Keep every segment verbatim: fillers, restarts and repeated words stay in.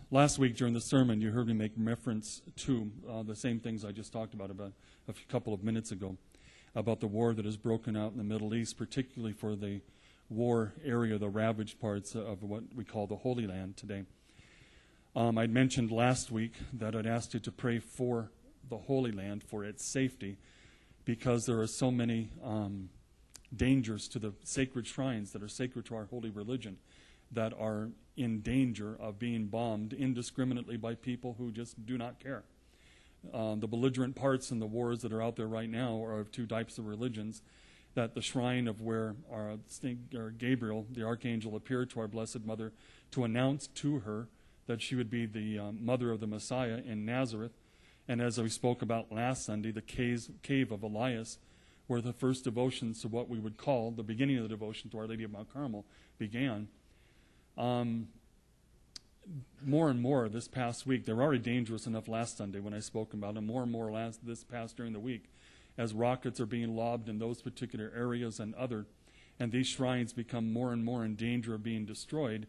Last week during the sermon, you heard me make reference to uh, the same things I just talked about about a few, couple of minutes ago, about the war that has broken out in the Middle East, particularly for the war area, the ravaged parts of what we call the Holy Land today. Um, I'd mentioned last week that I'd asked you to pray for the Holy Land, for its safety, because there are so many um, dangers to the sacred shrines that are sacred to our holy religion that are in danger of being bombed indiscriminately by people who just do not care. Uh, the belligerent parts in the wars that are out there right now are of two types of religions, that the shrine of where our, or Gabriel, the archangel, appeared to our Blessed Mother to announce to her that she would be the um, mother of the Messiah in Nazareth. And as we spoke about last Sunday, the caves, cave of Elias, where the first devotions to what we would call the beginning of the devotion to Our Lady of Mount Carmel began. Um, more and more this past week, they were already dangerous enough last Sunday when I spoke about them, more and more last this past during the week, as rockets are being lobbed in those particular areas and other, and these shrines become more and more in danger of being destroyed.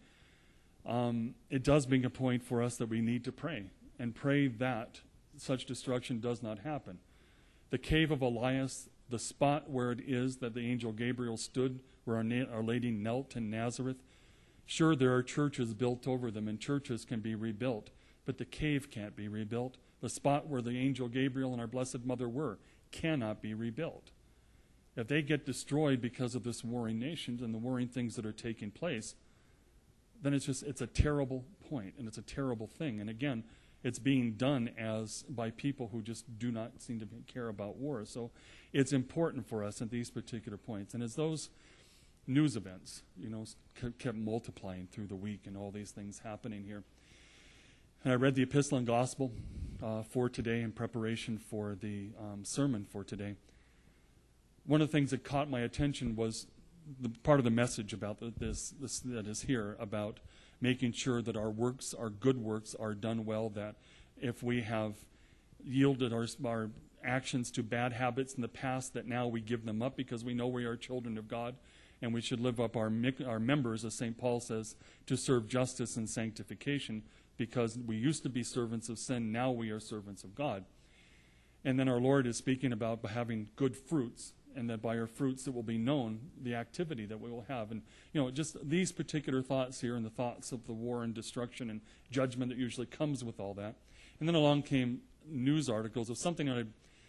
Um, it does bring a point for us that we need to pray, and pray that such destruction does not happen. The cave of Elias, the spot where it is that the angel Gabriel stood, where our, Na- our Lady knelt in Nazareth, sure, there are churches built over them, and churches can be rebuilt, but the cave can't be rebuilt. The spot where the angel Gabriel and our Blessed Mother were cannot be rebuilt. If they get destroyed because of this warring nations and the warring things that are taking place, then it's just, it's a terrible point, and it's a terrible thing. And again, it's being done as by people who just do not seem to care about war. So it's important for us at these particular points. And as those news events, you know, kept multiplying through the week and all these things happening here, and I read the Epistle and Gospel uh, for today in preparation for the um, sermon for today. One of the things that caught my attention was the part of the message about the, this, this that is here about making sure that our works, our good works, are done well, that if we have yielded our, our actions to bad habits in the past, that now we give them up because we know we are children of God, and we should live up our, our members, as Saint Paul says, to serve justice and sanctification, because we used to be servants of sin, now we are servants of God. And then our Lord is speaking about having good fruits, and that by our fruits it will be known the activity that we will have. And, you know, just these particular thoughts here, and the thoughts of the war and destruction and judgment that usually comes with all that. And then along came news articles of something that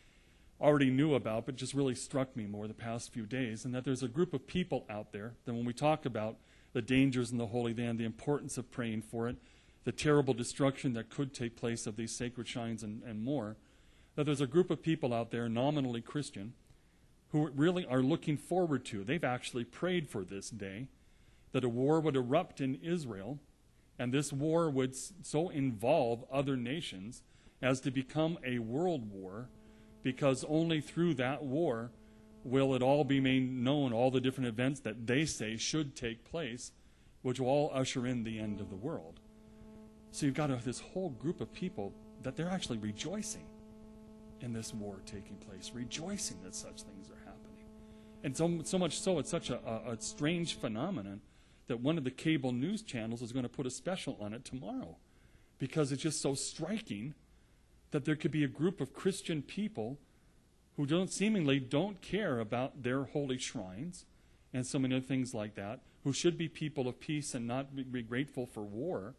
I already knew about, but just really struck me more the past few days, and that there's a group of people out there that when we talk about the dangers in the Holy Land, the importance of praying for it, the terrible destruction that could take place of these sacred shrines and, and more, that there's a group of people out there, nominally Christian, who really are looking forward to, they've actually prayed for this day, that a war would erupt in Israel, and this war would so involve other nations as to become a world war, because only through that war will it all be made known, all the different events that they say should take place, which will all usher in the end of the world. So you've got a, this whole group of people that they're actually rejoicing in this war taking place, rejoicing that such things are happening. And so, so much so, it's such a, a, a strange phenomenon that one of the cable news channels is going to put a special on it tomorrow, because it's just so striking that there could be a group of Christian people who don't seemingly don't care about their holy shrines and so many other things like that, who should be people of peace and not be grateful for war,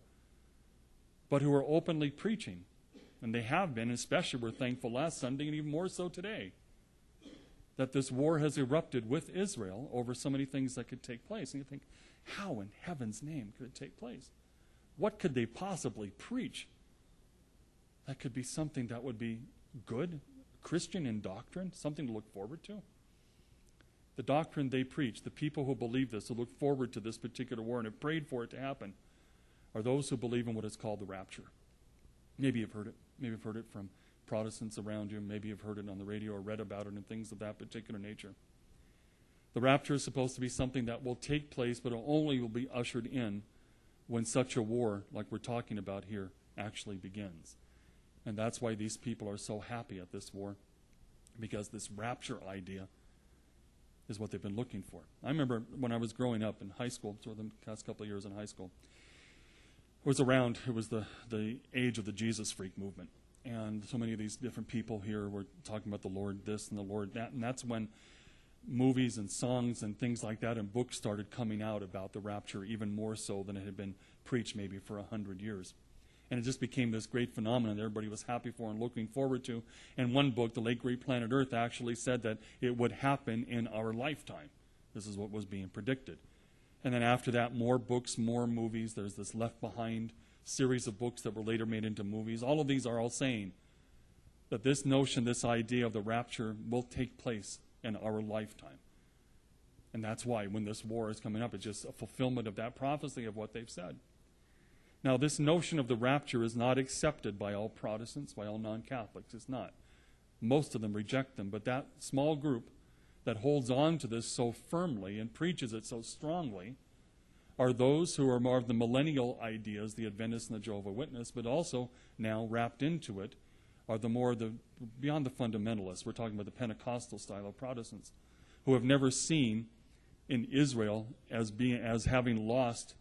but who are openly preaching. And they have been, especially we're thankful last Sunday, and even more so today, that this war has erupted with Israel over so many things that could take place. And you think, how in heaven's name could it take place? What could they possibly preach that could be something that would be good, Christian in doctrine, something to look forward to? The doctrine they preach, the people who believe this, who look forward to this particular war and have prayed for it to happen, are those who believe in what is called the rapture. Maybe you've heard it. Maybe you've heard it from Protestants around you. Maybe you've heard it on the radio or read about it and things of that particular nature. The rapture is supposed to be something that will take place, but it only will be ushered in when such a war, like we're talking about here, actually begins. And that's why these people are so happy at this war, because this rapture idea is what they've been looking for. I remember when I was growing up in high school, so the past couple of years in high school, was around, it was the, the age of the Jesus freak movement. And so many of these different people here were talking about the Lord this and the Lord that. And that's when movies and songs and things like that and books started coming out about the rapture, even more so than it had been preached maybe for a hundred years. And it just became this great phenomenon that everybody was happy for and looking forward to. And one book, The Late Great Planet Earth, actually said that it would happen in our lifetime. This is what was being predicted. And then after that, more books, more movies. There's this Left Behind series of books that were later made into movies. All of these are all saying that this notion, this idea of the rapture will take place in our lifetime. And that's why when this war is coming up, it's just a fulfillment of that prophecy of what they've said. Now, this notion of the rapture is not accepted by all Protestants, by all non-Catholics. It's not. Most of them reject them. But that small group that holds on to this so firmly and preaches it so strongly are those who are more of the millennial ideas, the Adventists and the Jehovah's Witnesses, but also now wrapped into it are the more, the beyond the fundamentalists. We're talking about the Pentecostal style of Protestants who have never seen in Israel as being as having lost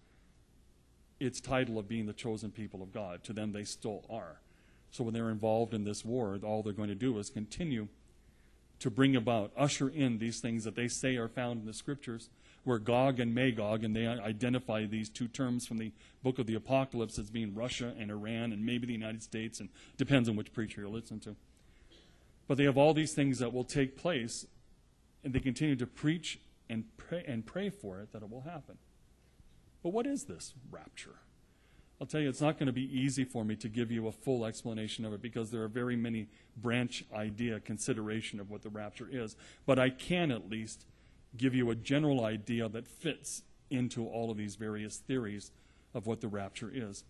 its title of being the chosen people of God. To them, they still are. So when they're involved in this war, all they're going to do is continue to bring about, usher in these things that they say are found in the Scriptures, where Gog and Magog, and they identify these two terms from the book of the Apocalypse as being Russia and Iran and maybe the United States, and depends on which preacher you listen to. But they have all these things that will take place, and they continue to preach and pray, and pray for it that it will happen. But what is this rapture? I'll tell you, it's not going to be easy for me to give you a full explanation of it because there are very many branch idea consideration of what the rapture is. But I can at least give you a general idea that fits into all of these various theories of what the rapture is.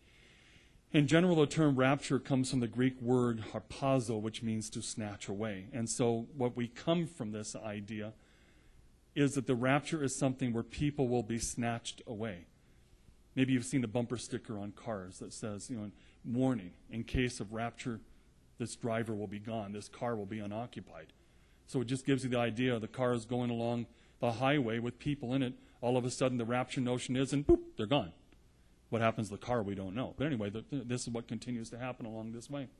In general, the term rapture comes from the Greek word harpazo, which means to snatch away. And so what we come from this idea is that the rapture is something where people will be snatched away. Maybe you've seen the bumper sticker on cars that says, you know, warning, in case of rapture, this driver will be gone, this car will be unoccupied. So it just gives you the idea the car is going along the highway with people in it. All of a sudden the rapture notion is, and boop, they're gone. What happens to the car, we don't know. But anyway, the, this is what continues to happen along this way.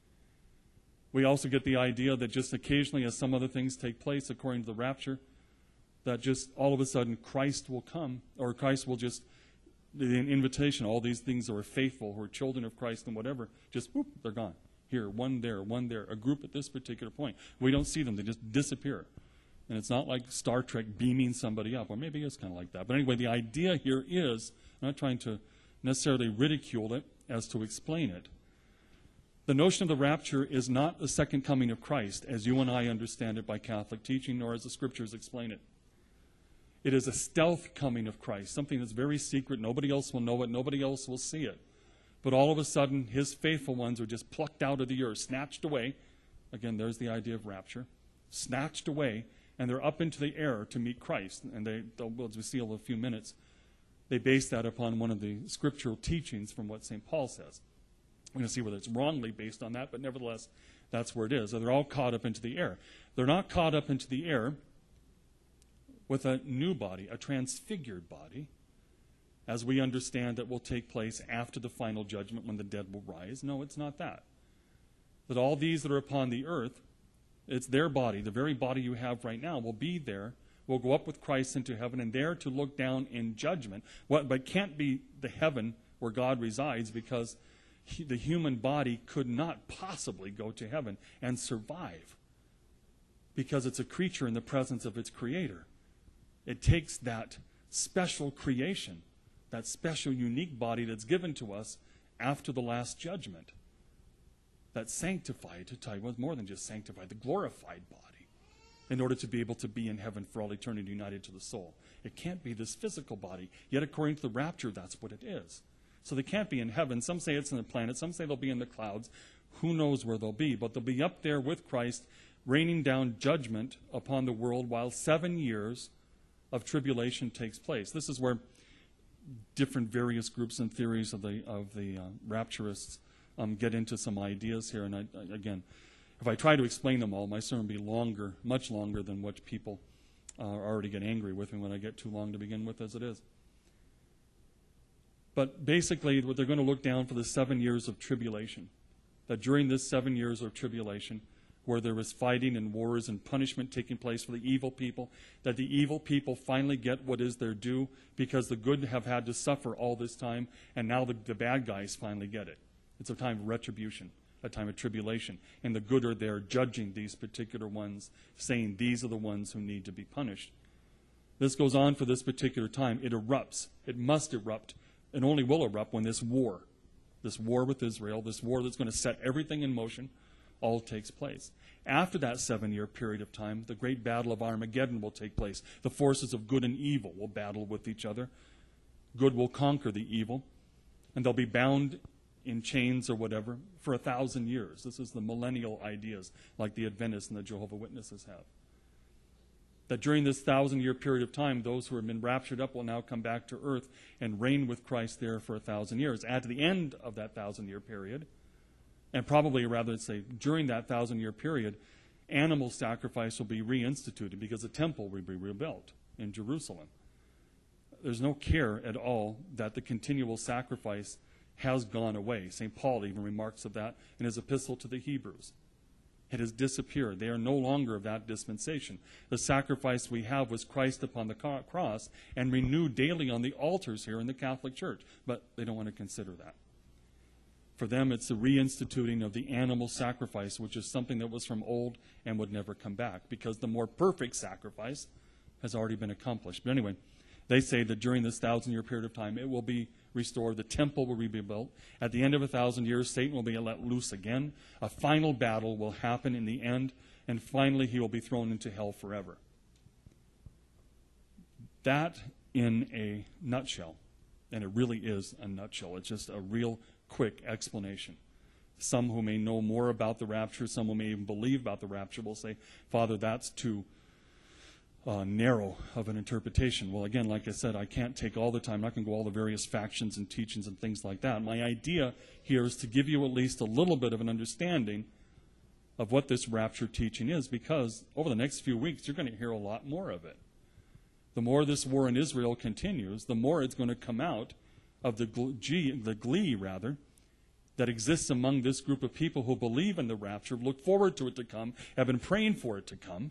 We also get the idea that just occasionally as some other things take place according to the rapture, that just all of a sudden Christ will come, or Christ will just, the invitation, all these things that are faithful, who are children of Christ and whatever, just whoop, they're gone. Here, one there, one there, a group at this particular point. We don't see them, they just disappear. And it's not like Star Trek beaming somebody up, or maybe it's kind of like that. But anyway, the idea here is, I'm not trying to necessarily ridicule it as to explain it. The notion of the rapture is not the second coming of Christ, as you and I understand it by Catholic teaching, nor as the Scriptures explain it. It is a stealth coming of Christ, something that's very secret. Nobody else will know it. Nobody else will see it. But all of a sudden, his faithful ones are just plucked out of the earth, snatched away. Again, there's the idea of rapture. Snatched away, and they're up into the air to meet Christ. And they, as we see in a few minutes, they base that upon one of the scriptural teachings from what Saint Paul says. We're going to see whether it's wrongly based on that, but nevertheless, that's where it is. So they're all caught up into the air. They're not caught up into the air with a new body, a transfigured body, as we understand that will take place after the final judgment when the dead will rise. No, it's not that. That all these that are upon the earth, it's their body, the very body you have right now, will be there, will go up with Christ into heaven, and there to look down in judgment. What, but can't be the heaven where God resides, because he, the human body could not possibly go to heaven and survive, because it's a creature in the presence of its creator. It takes that special creation, that special unique body that's given to us after the last judgment, that sanctified, to tell you, was more than just sanctified, the glorified body, in order to be able to be in heaven for all eternity united to the soul. It can't be this physical body, yet according to the rapture, that's what it is. So they can't be in heaven. Some say it's in the planet, some say they'll be in the clouds. Who knows where they'll be, but they'll be up there with Christ, raining down judgment upon the world while seven years of tribulation takes place. This is where different various groups and theories of the of the uh, rapturists um, get into some ideas here. And I, I, again, if I try to explain them all, my sermon will be longer, much longer than what people uh, already get angry with me when I get too long to begin with as it is. But basically, what they're going to look down for the seven years of tribulation. That during this seven years of tribulation, where there was fighting and wars and punishment taking place for the evil people, that the evil people finally get what is their due because the good have had to suffer all this time, and now the, the bad guys finally get it. It's a time of retribution, a time of tribulation. And the good are there judging these particular ones, saying these are the ones who need to be punished. This goes on for this particular time. It erupts. It must erupt. It only will erupt when this war, this war with Israel, this war that's going to set everything in motion, all takes place. After that seven-year period of time, the great battle of Armageddon will take place. The forces of good and evil will battle with each other. Good will conquer the evil, and they'll be bound in chains or whatever for a thousand years. This is the millennial ideas like the Adventists and the Jehovah's Witnesses have. That during this thousand-year period of time, those who have been raptured up will now come back to earth and reign with Christ there for a thousand years. At the end of that thousand-year period, and probably rather say during that thousand-year period, animal sacrifice will be reinstituted because the temple will be rebuilt in Jerusalem. There's no care at all that the continual sacrifice has gone away. Saint Paul even remarks of that in his epistle to the Hebrews. It has disappeared. They are no longer of that dispensation. The sacrifice we have was Christ upon the cross and renewed daily on the altars here in the Catholic Church. But they don't want to consider that. For them, it's the reinstituting of the animal sacrifice, which is something that was from old and would never come back, because the more perfect sacrifice has already been accomplished. But anyway, they say that during this thousand-year period of time, it will be restored. The temple will be rebuilt. At the end of a thousand years, Satan will be let loose again. A final battle will happen in the end, and finally he will be thrown into hell forever. That in a nutshell, and it really is a nutshell. It's just a real quick explanation. Some who may know more about the rapture, some who may even believe about the rapture will say, Father, that's too Uh, narrow of an interpretation. Well, again, like I said, I can't take all the time. I'm not going to go all the various factions and teachings and things like that. My idea here is to give you at least a little bit of an understanding of what this rapture teaching is, because over the next few weeks, you're going to hear a lot more of it. The more this war in Israel continues, the more it's going to come out of the glee, the glee rather, that exists among this group of people who believe in the rapture, look forward to it to come, have been praying for it to come.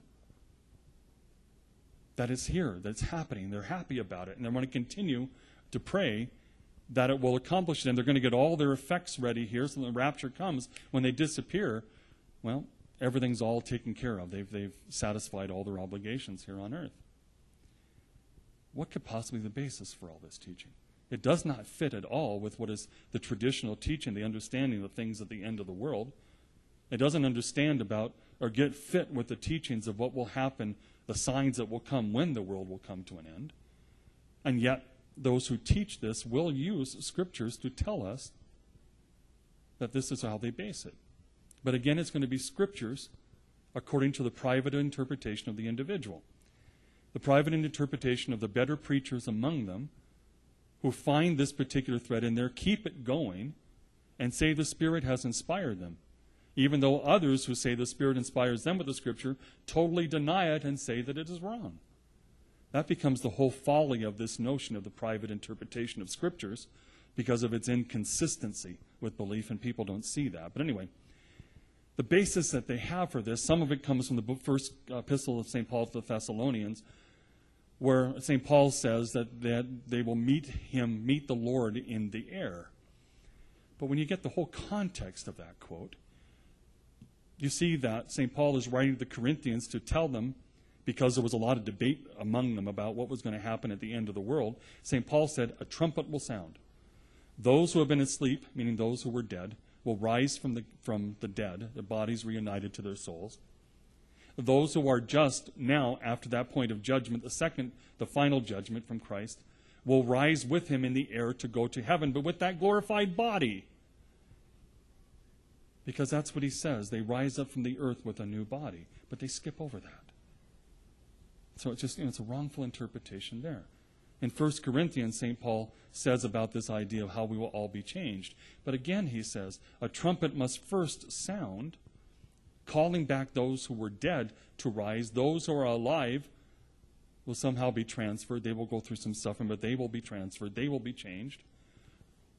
That it's here, that it's happening. They're happy about it, and they want to continue to pray that it will accomplish it. And they're going to get all their effects ready here, so when the rapture comes, when they disappear, well, everything's all taken care of. They've, they've satisfied all their obligations here on earth. What could possibly be the basis for all this teaching? It does not fit at all with what is the traditional teaching, the understanding of things at the end of the world. It doesn't understand about or get fit with the teachings of what will happen, the signs that will come when the world will come to an end. And yet, those who teach this will use scriptures to tell us that this is how they base it. But again, it's going to be scriptures according to the private interpretation of the individual. The private interpretation of the better preachers among them who find this particular thread in there, keep it going, and say the Spirit has inspired them. Even though others who say the Spirit inspires them with the Scripture totally deny it and say that it is wrong. That becomes the whole folly of this notion of the private interpretation of Scriptures because of its inconsistency with belief, and people don't see that. But anyway, the basis that they have for this, some of it comes from the book, first epistle of Saint Paul to the Thessalonians, where Saint Paul says that, that they will meet him, meet the Lord in the air. But when you get the whole context of that quote, you see that Saint Paul is writing to the Corinthians to tell them, because there was a lot of debate among them about what was going to happen at the end of the world, Saint Paul said, a trumpet will sound. Those who have been asleep, meaning those who were dead, will rise from the, from the dead, their bodies reunited to their souls. Those who are just now, after that point of judgment, the second, the final judgment from Christ, will rise with him in the air to go to heaven, but with that glorified body. Because that's what he says. They rise up from the earth with a new body. But they skip over that. So it's just, you know, it's a wrongful interpretation there. In First Corinthians, Saint Paul says about this idea of how we will all be changed. But again, he says, a trumpet must first sound, calling back those who were dead to rise. Those who are alive will somehow be transferred. They will go through some suffering, but they will be transferred. They will be changed.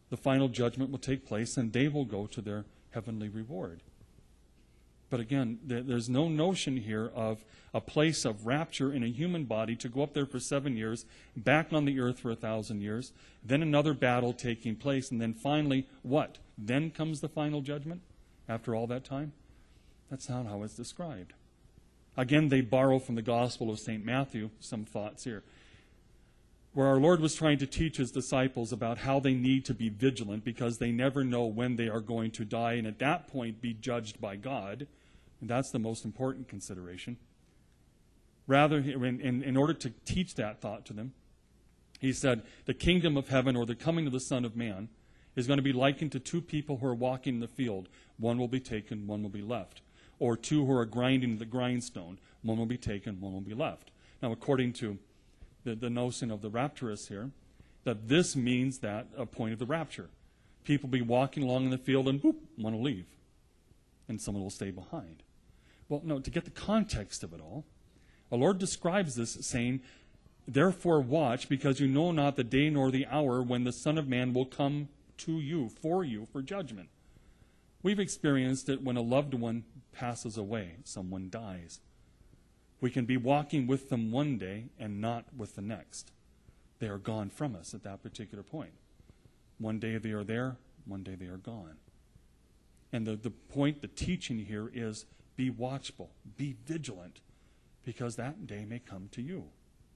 the final judgment will take place and they will go to their heavenly reward. But again, there's no notion here of a place of rapture in a human body to go up there for seven years, back on the earth for a thousand years, then another battle taking place, and then finally, what? Then comes the final judgment after all that time? That's not how it's described. Again, they borrow from the Gospel of Saint Matthew some thoughts here, where our Lord was trying to teach his disciples about how they need to be vigilant because they never know when they are going to die and at that point be judged by God. And that's the most important consideration. Rather, in, in, in order to teach that thought to them, he said, the kingdom of heaven or the coming of the Son of Man is going to be likened to two people who are walking in the field. One will be taken, one will be left. Or two who are grinding the grindstone. One will be taken, one will be left. Now, according to the, the notion of the rapturous here, that this means that a point of the rapture. People will be walking along in the field and boop, one will leave. And someone will stay behind. Well, no, to get the context of it all, our Lord describes this saying, therefore watch, because you know not the day nor the hour when the Son of Man will come to you, for you, for judgment. We've experienced it when a loved one passes away, someone dies. We can be walking with them one day and not with the next. They are gone from us at that particular point. One day they are there, one day they are gone. And the, the point, the teaching here is be watchful, be vigilant, because that day may come to you.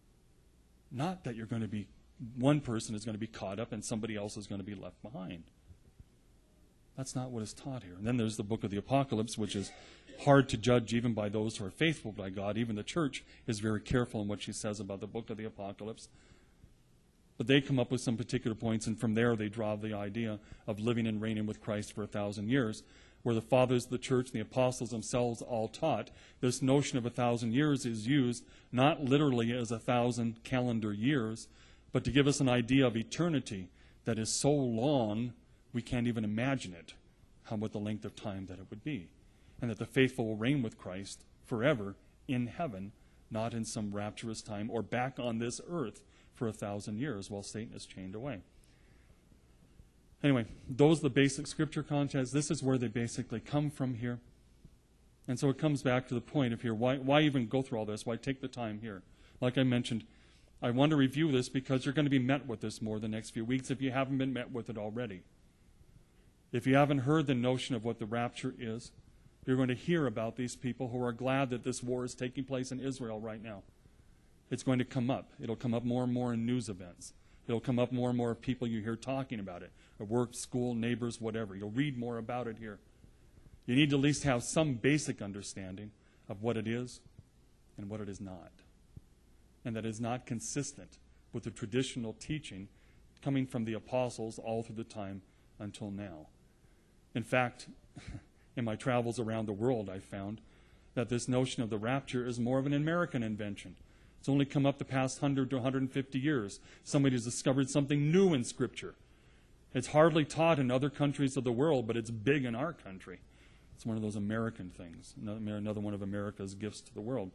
Not that you're going to be, one person is going to be caught up and somebody else is going to be left behind. That's not what is taught here. And then there's the book of the Apocalypse, which is hard to judge even by those who are faithful by God. Even the church is very careful in what she says about the book of the Apocalypse. But they come up with some particular points, and from there they draw the idea of living and reigning with Christ for a thousand years, where the fathers of the church and the apostles themselves all taught this notion of a thousand years is used not literally as a thousand calendar years, but to give us an idea of eternity that is so long we can't even imagine it, how what the length of time that it would be. And that the faithful will reign with Christ forever in heaven, not in some rapturous time or back on this earth for a thousand years while Satan is chained away. Anyway, those are the basic scripture contexts. This is where they basically come from here. And so it comes back to the point of here, why, why even go through all this? Why take the time here? Like I mentioned, I want to review this because you're going to be met with this more the next few weeks if you haven't been met with it already. If you haven't heard the notion of what the rapture is, you're going to hear about these people who are glad that this war is taking place in Israel right now. It's going to come up. It'll come up more and more in news events. It'll come up more and more of people you hear talking about it, at work, school, neighbors, whatever. You'll read more about it here. You need to at least have some basic understanding of what it is and what it is not. And that is not consistent with the traditional teaching coming from the apostles all through the time until now. In fact, in my travels around the world, I found that this notion of the rapture is more of an American invention. It's only come up the past one hundred to one hundred fifty years. Somebody has discovered something new in Scripture. It's hardly taught in other countries of the world, but it's big in our country. It's one of those American things, another one of America's gifts to the world.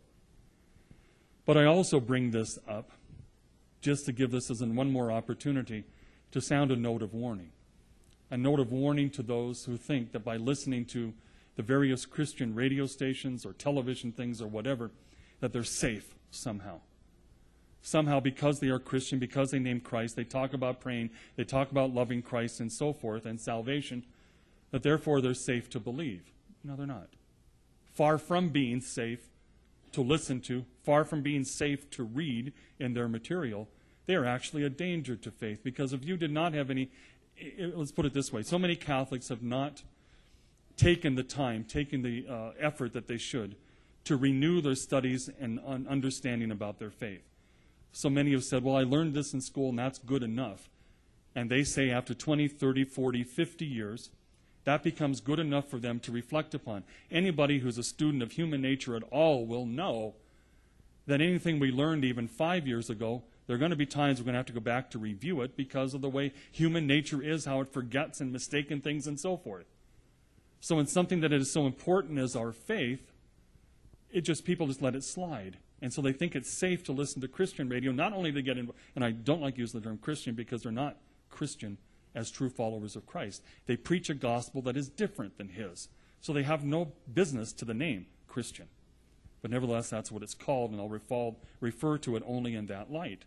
But I also bring this up just to give this as one more opportunity to sound a note of warning. A note of warning to those who think that by listening to the various Christian radio stations or television things or whatever, that they're safe somehow. Somehow, because they are Christian, because they name Christ, they talk about praying, they talk about loving Christ and so forth, and salvation, that therefore they're safe to believe. No, they're not. Far from being safe to listen to, far from being safe to read in their material, they are actually a danger to faith. Because if you did not have any, let's put it this way, so many Catholics have not taken the time, taken the uh, effort that they should to renew their studies and un- understanding about their faith. So many have said, well, I learned this in school and that's good enough. And they say after twenty, thirty, forty, fifty years, that becomes good enough for them to reflect upon. Anybody who's a student of human nature at all will know that anything we learned even five years ago, there are going to be times we're going to have to go back to review it because of the way human nature is, how it forgets and mistaken things and so forth. So in something that is so important as our faith, it just, people just let it slide. And so they think it's safe to listen to Christian radio, not only to get in, and I don't like using the term Christian because they're not Christian as true followers of Christ. They preach a gospel that is different than his. So they have no business to the name Christian. But nevertheless, that's what it's called, and I'll refer, refer to it only in that light.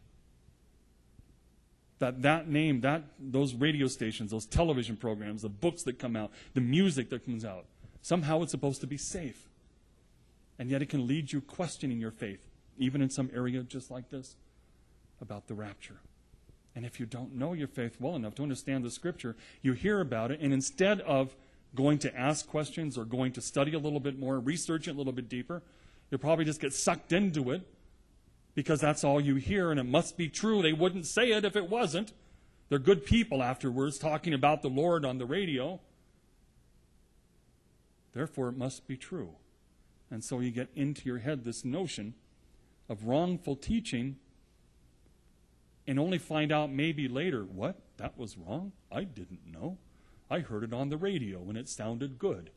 That that name, that those radio stations, those television programs, the books that come out, the music that comes out, somehow it's supposed to be safe. And yet it can lead you questioning your faith, even in some area just like this, about the rapture. And if you don't know your faith well enough to understand the Scripture, you hear about it, and instead of going to ask questions or going to study a little bit more, research it a little bit deeper, you'll probably just get sucked into it because that's all you hear, and it must be true. They wouldn't say it if it wasn't. They're good people afterwards talking about the Lord on the radio. Therefore, it must be true. And so you get into your head this notion of wrongful teaching and only find out maybe later, what? That was wrong? I didn't know. I heard it on the radio and it sounded good.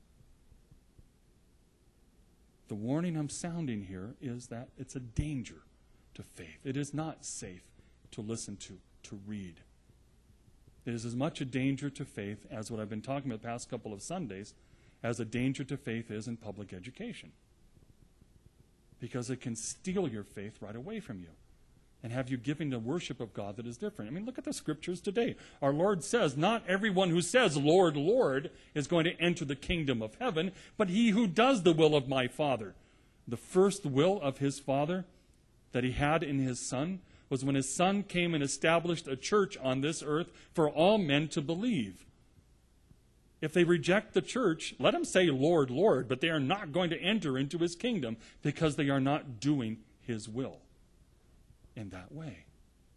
The warning I'm sounding here is that it's a danger to faith. It is not safe to listen to, to read. It is as much a danger to faith as what I've been talking about the past couple of Sundays, as a danger to faith is in public education. Because it can steal your faith right away from you and have you giving the worship of God that is different. I mean, look at the Scriptures today. Our Lord says, not everyone who says, Lord, Lord, is going to enter the kingdom of heaven, but he who does the will of my Father. The first will of his Father that he had in his Son was when his Son came and established a church on this earth for all men to believe. If they reject the church, let them say, Lord, Lord, but they are not going to enter into his kingdom because they are not doing his will in that way.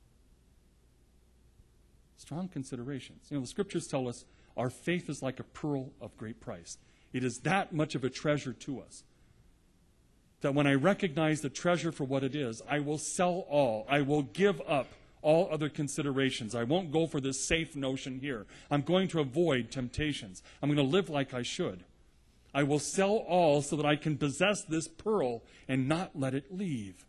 Strong considerations. You know, the Scriptures tell us our faith is like a pearl of great price. It is that much of a treasure to us that when I recognize the treasure for what it is, I will sell all. I will give up all other considerations. I won't go for this safe notion here. I'm going to avoid temptations. I'm going to live like I should. I will sell all so that I can possess this pearl and not let it leave.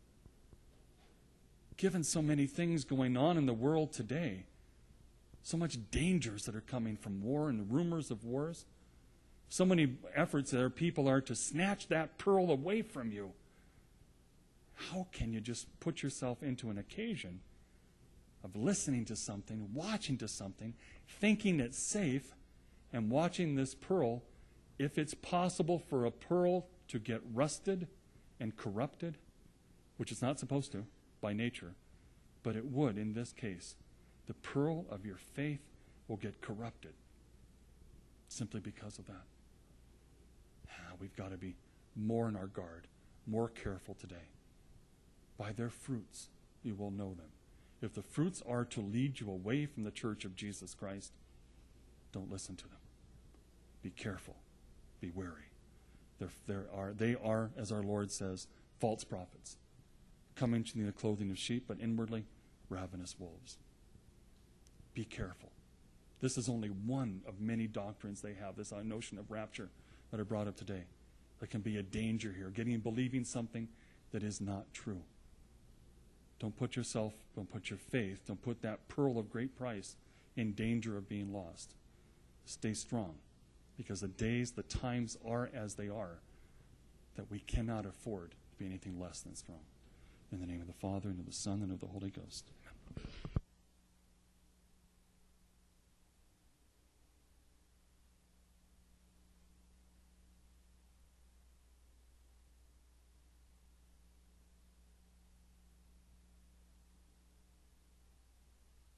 Given so many things going on in the world today, so much dangers that are coming from war and rumors of wars, so many efforts that our people are to snatch that pearl away from you, how can you just put yourself into an occasion of listening to something, watching to something, thinking it's safe, and watching this pearl, if it's possible for a pearl to get rusted and corrupted, which it's not supposed to by nature, but it would in this case, the pearl of your faith will get corrupted simply because of that. Ah, we've got to be more on our guard, more careful today. By their fruits you will know them. If the fruits are to lead you away from the church of Jesus Christ, don't listen to them. Be careful. Be wary. There, there are, they are, as our Lord says, false prophets, coming in the clothing of sheep, but inwardly ravenous wolves. Be careful. This is only one of many doctrines they have, this notion of rapture that are brought up today. There can be a danger here, getting and believing something that is not true. Don't put yourself, don't put your faith, don't put that pearl of great price in danger of being lost. Stay strong, because the days, the times are as they are, that we cannot afford to be anything less than strong. In the name of the Father, and of the Son, and of the Holy Ghost. Amen.